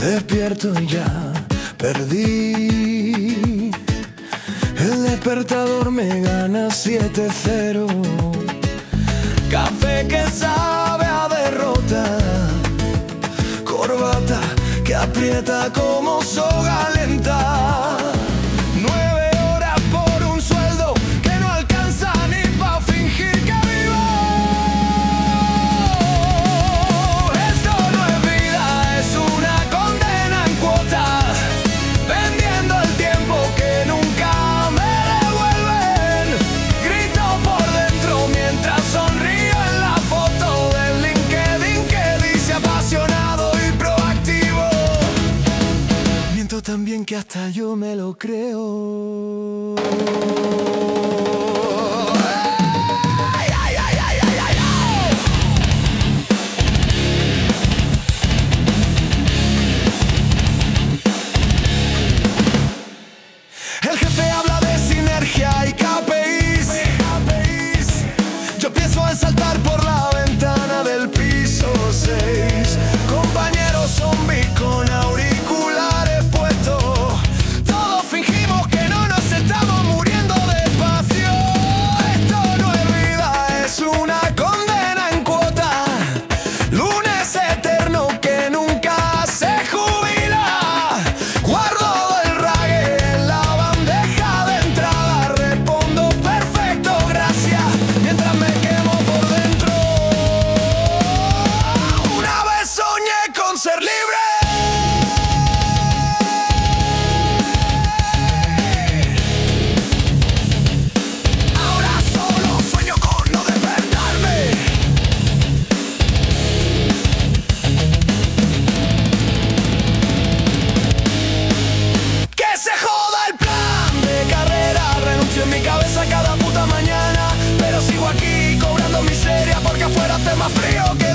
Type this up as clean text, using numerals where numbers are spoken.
Despierto y ya perdí. El despertador me gana 7-0. Café que sabe a derrota. Corbata que aprieta como soga lenta. 9 horas por un sueldo que no alcanza ni pa' fingir que vivo. Esto no es vida, es una condena en cuotas. Vendiendo el tiempo que nunca me devuelven. Grito por dentro mientras sonrío en la foto del LinkedIn que dice apasionado y proactivo. Miento también que hasta yo me lo creo. El jefe habla de sinergia y KPIs. Yo pienso en saltar por la ventana del piso 6. Compañeros zombies con auriculares puestos. Todos fingimos que no nos estamos muriendo despacio. Esto no es vida, es una condena en cuota. Lunes eterno que nunca se jubila. Guardo el rague en la bandeja de entrada. Respondo perfecto, gracias, mientras me quemo por dentro. Una vez soñé con ser libre. Ahora solo sueño con no despertarme. Que se joda el plan de carrera. Renuncio en mi cabeza cada puta mañana, pero sigo aquí cobrando miseria porque afuera hace más frío que